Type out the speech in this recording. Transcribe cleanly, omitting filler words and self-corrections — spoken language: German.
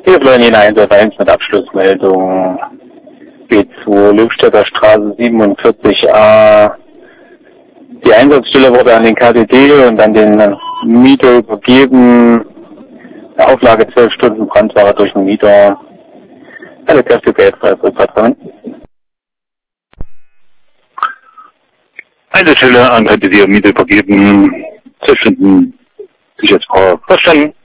Hier Florian 1 mit Abschlussmeldung B2 Löwstädter Straße 47a. Die Einsatzstelle wurde an den KTD und an den Mieter übergeben. Der Auflage 12 Stunden Brandware durch den Mieter. Alle Kräfte geldfrei zurückvertrauen. Einsatzstelle an KTD und Mieter übergeben. 12 Stunden Sicherheitsbrauch. Verstanden.